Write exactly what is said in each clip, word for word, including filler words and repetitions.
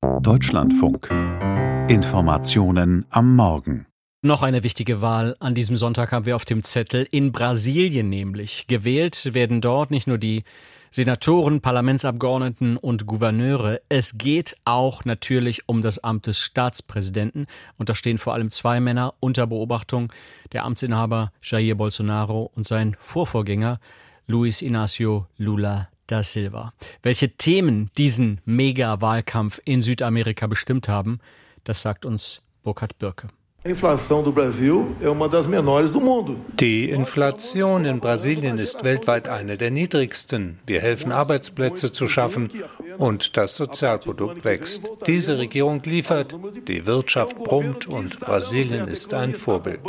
Deutschlandfunk. Informationen am Morgen. Noch eine wichtige Wahl an diesem Sonntag haben wir auf dem Zettel, in Brasilien nämlich. Gewählt werden dort nicht nur die Senatoren, Parlamentsabgeordneten und Gouverneure. Es geht auch natürlich um das Amt des Staatspräsidenten. Und da stehen vor allem zwei Männer unter Beobachtung, der Amtsinhaber Jair Bolsonaro und sein Vorvorgänger Luiz Inácio Lula da Silva. Welche Themen diesen Mega-Wahlkampf in Südamerika bestimmt haben, das sagt uns Burkhard Birke. Die Inflation in Brasilien ist weltweit eine der niedrigsten. Wir helfen, Arbeitsplätze zu schaffen und das Sozialprodukt wächst. Diese Regierung liefert, die Wirtschaft brummt und Brasilien ist ein Vorbild.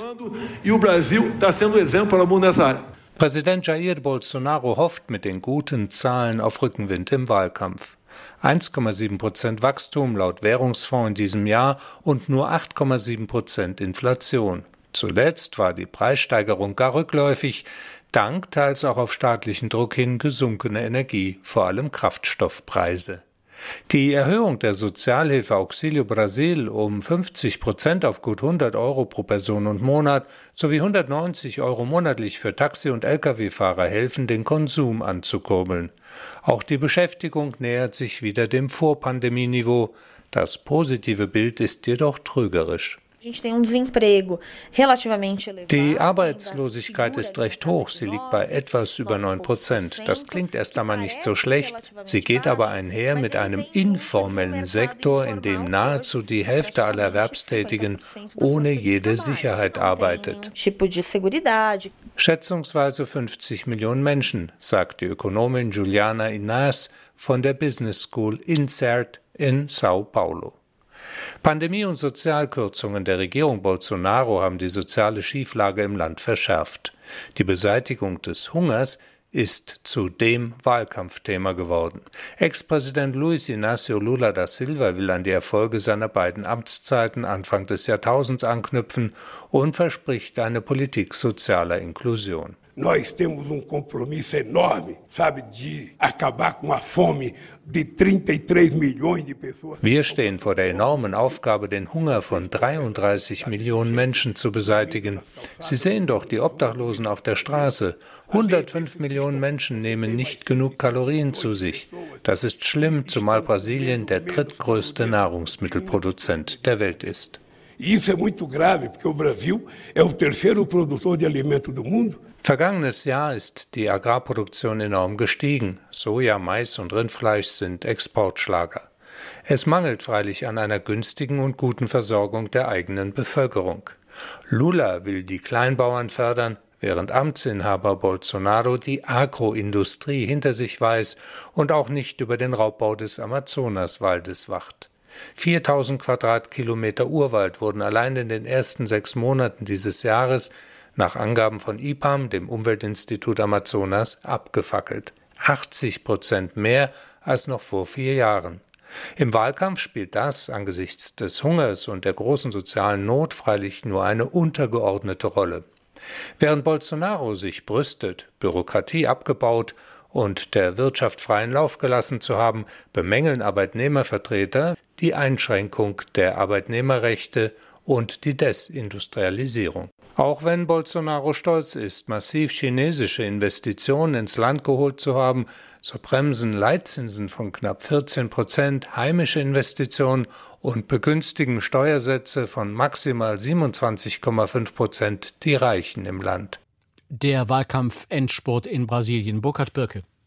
Präsident Jair Bolsonaro hofft mit den guten Zahlen auf Rückenwind im Wahlkampf. eins Komma sieben Prozent Wachstum laut Währungsfonds in diesem Jahr und nur acht Komma sieben Prozent Inflation. Zuletzt war die Preissteigerung gar rückläufig, dank teils auch auf staatlichen Druck hin gesunkener Energie, vor allem Kraftstoffpreise. Die Erhöhung der Sozialhilfe Auxílio Brasil um fünfzig Prozent auf gut hundert Euro pro Person und Monat sowie hundertneunzig Euro monatlich für Taxi- und L K W-Fahrer helfen, den Konsum anzukurbeln. Auch die Beschäftigung nähert sich wieder dem Vorpandemieniveau. Das positive Bild ist jedoch trügerisch. Die Arbeitslosigkeit ist recht hoch, sie liegt bei etwas über neun Prozent. Das klingt erst einmal nicht so schlecht, sie geht aber einher mit einem informellen Sektor, in dem nahezu die Hälfte aller Erwerbstätigen ohne jede Sicherheit arbeitet. Schätzungsweise fünfzig Millionen Menschen, sagt die Ökonomin Juliana Inácio von der Business School INSERT in Sao Paulo. Pandemie und Sozialkürzungen der Regierung Bolsonaro haben die soziale Schieflage im Land verschärft. Die Beseitigung des Hungers ist zu dem Wahlkampfthema geworden. Ex-Präsident Luiz Inácio Lula da Silva will an die Erfolge seiner beiden Amtszeiten Anfang des Jahrtausends anknüpfen und verspricht eine Politik sozialer Inklusion. Nós temos um compromisso enorme, sabe, de acabar com a fome de trinta e três milhões de pessoas. Wir stehen vor der enormen Aufgabe, den Hunger von dreiunddreißig Millionen Menschen zu beseitigen. Sie sehen doch die Obdachlosen auf der Straße. hundertfünf Millionen Menschen nehmen nicht genug Kalorien zu sich. Das ist schlimm, zumal Brasilien der drittgrößte Nahrungsmittelproduzent der Welt ist. Isso é muito grave, porque o Brasil é o terceiro produtor de alimento do mundo. Vergangenes Jahr ist die Agrarproduktion enorm gestiegen. Soja, Mais und Rindfleisch sind Exportschlager. Es mangelt freilich an einer günstigen und guten Versorgung der eigenen Bevölkerung. Lula will die Kleinbauern fördern, während Amtsinhaber Bolsonaro die Agroindustrie hinter sich weiß und auch nicht über den Raubbau des Amazonaswaldes wacht. viertausend Quadratkilometer Urwald wurden allein in den ersten sechs Monaten dieses Jahres nach Angaben von I P A M, dem Umweltinstitut Amazonas, abgefackelt. achtzig Prozent mehr als noch vor vier Jahren. Im Wahlkampf spielt das angesichts des Hungers und der großen sozialen Not freilich nur eine untergeordnete Rolle. Während Bolsonaro sich brüstet, Bürokratie abgebaut und der Wirtschaft freien Lauf gelassen zu haben, bemängeln Arbeitnehmervertreter die Einschränkung der Arbeitnehmerrechte und die Desindustrialisierung. Auch wenn Bolsonaro stolz ist, massiv chinesische Investitionen ins Land geholt zu haben, so bremsen Leitzinsen von knapp vierzehn Prozent heimische Investitionen und begünstigen Steuersätze von maximal siebenundzwanzig Komma fünf Prozent die Reichen im Land. Der Wahlkampf-Endspurt in Brasilien. Burkhard Birke.